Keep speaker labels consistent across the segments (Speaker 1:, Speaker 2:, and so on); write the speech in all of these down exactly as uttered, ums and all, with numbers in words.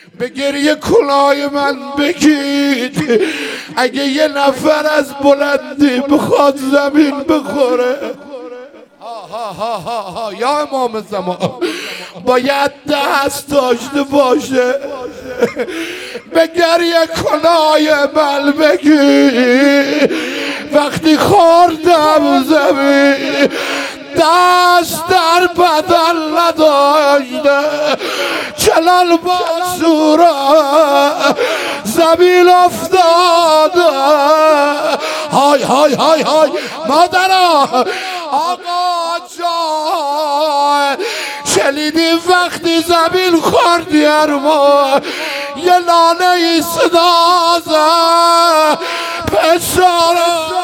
Speaker 1: به گریه کنای من بگید اگه یه نفر از بلندی بخواد زمین بخوره. ها ها ها ها یا امام زمان باید دست داشته باشه. به گریه کنای من بگید وقتی خوردم زمین دست در بدن نداشته چلال با صورت زمین افتاده. های های های های مادرها آقا جان شنیدی وقتی زمین خوردی ارما یه لانه ای صدا زد پسرم.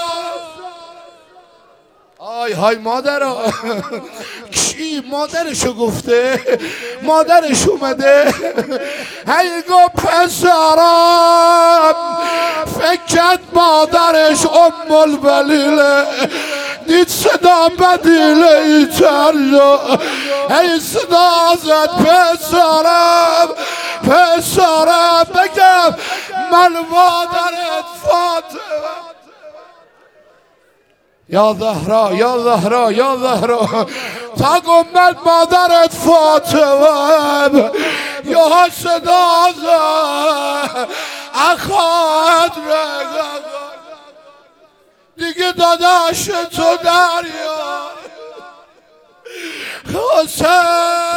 Speaker 1: های های مادرها کی مادرشو گفته؟ مادرش اومده هی گو پسرم فکرت مادرش ام البلیله دید صدا بدیله ای ترجا هی صدا زد پسرم پسرم بگم من مادرت فاطمه. یا زهرا یا زهرا یا زهرا تا گمت مادرت فاطمه یا صدا زد اخوات رگا دیگه داداش تو دریا حسین